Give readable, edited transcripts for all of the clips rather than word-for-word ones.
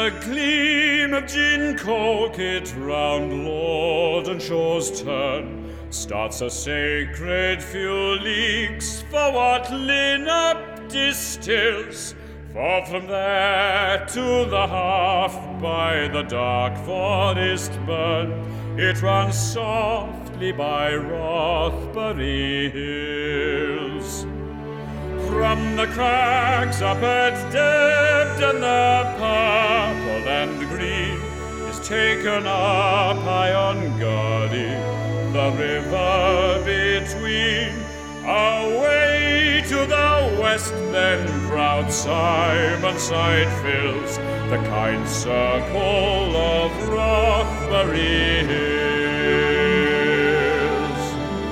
the gleam of gin coket round Lord and Shaw's turn starts a sacred few leagues for what Linnap distills. For from there to the half by the dark forest burn, it runs softly by Rothbury hills. From the crags up at Debden the purple and green is taken up high on Gurdy, the river between. Away to the west then proud Simonside fills the kind circle of Rothbury hills.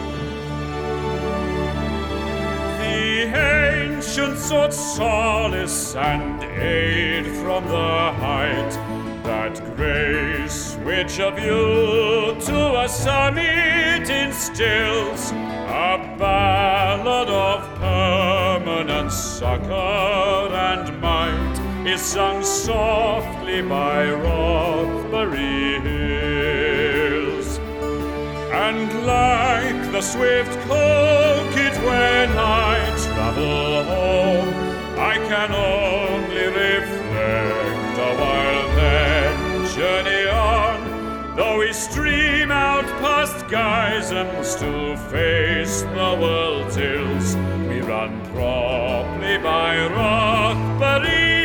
The ancients sought solace and aid from the height, that grace which a view to a summit instills, a ballad of permanent succor and might is sung softly by Rothbury hills. And like the swift coquet when I travel home, I can only reflect a while then journey on, though we stream out past Gysons to face the world's ills, we run promptly by Rothbury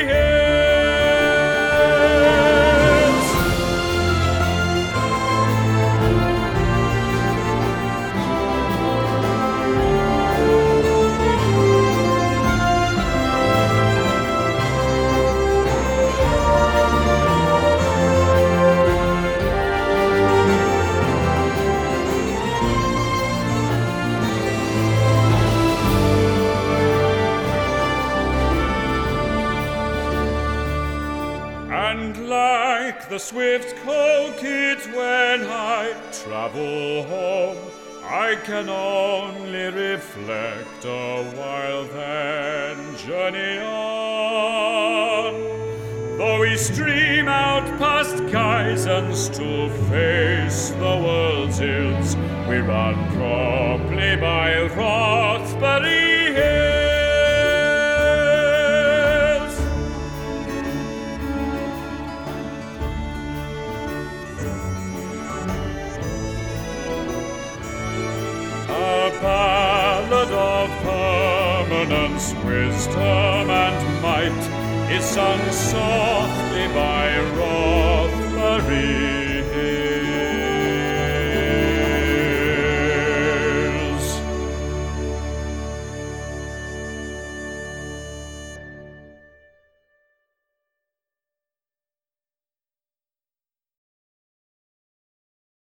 hills. And like the swift coquet when I travel home, I can only reflect a while then journey on. Though we stream out past Gysons to face the world's ills, we run promptly by Rothbury hills. A ballad of permanence, wisdom, and might is sung softly by Rothbury